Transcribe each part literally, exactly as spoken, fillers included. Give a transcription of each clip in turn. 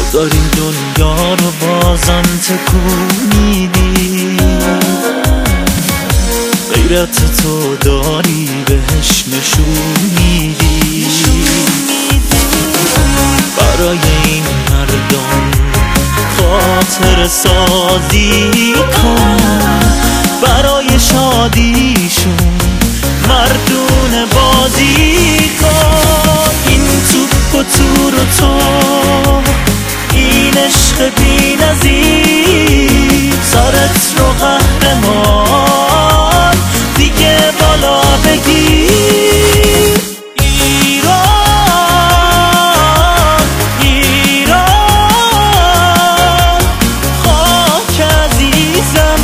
داری دنیا رو بازم تکون میدی، غیرت تو داری بهش نشون میدی. برای این مردم خاطر سازی کن، برای شادیشون مردون بازی کن. این توپ و تور و تو، این عشق بی نظیر، سرت رو قهرمان دیگه بالا بگیر. ایران ایران خاک عزیزم،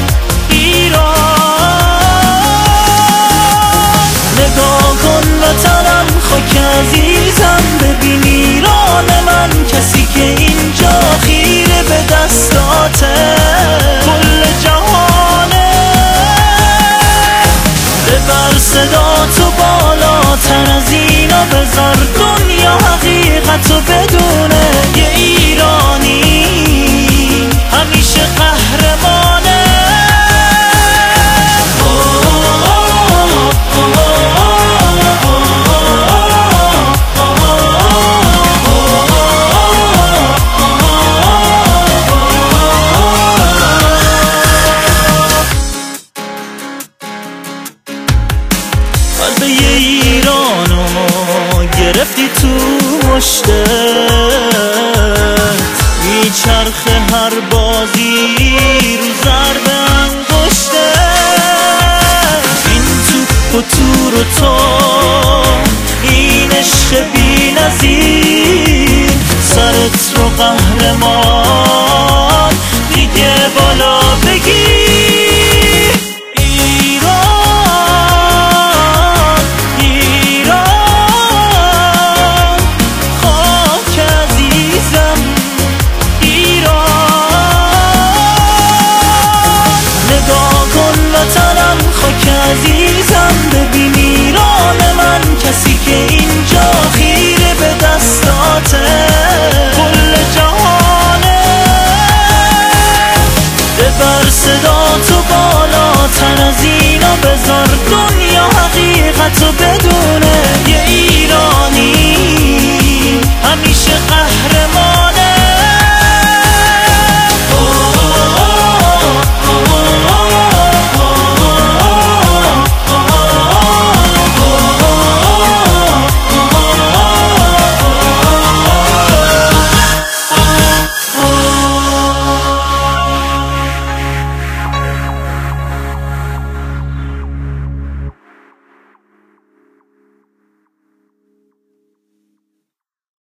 ایران نگاه کن وطنم خاک عزیزم، ببین ایران من، کسی که اینجا خیره به دستاته کل جهانه. ببر صدا تو بالاتر از اینا، بذار دنیا حقیقتو بدونه، یه ایرانی همیشه قهرمانه. قلب ایرانو گرفتی تو مشتت، میچرخه هر بازی رو ضرب انگشتت. این توپ و تور و تو، این عشق بی نظیر، سرت رو قهرمان دیگه بالا بگیر. عزیزم ببین ایران من، کسی که اینجا خیره به دستاته کل جهانه. ببر صدا تو بالاتر از اینا، بذار دنیا حقیقتو بدونه، یه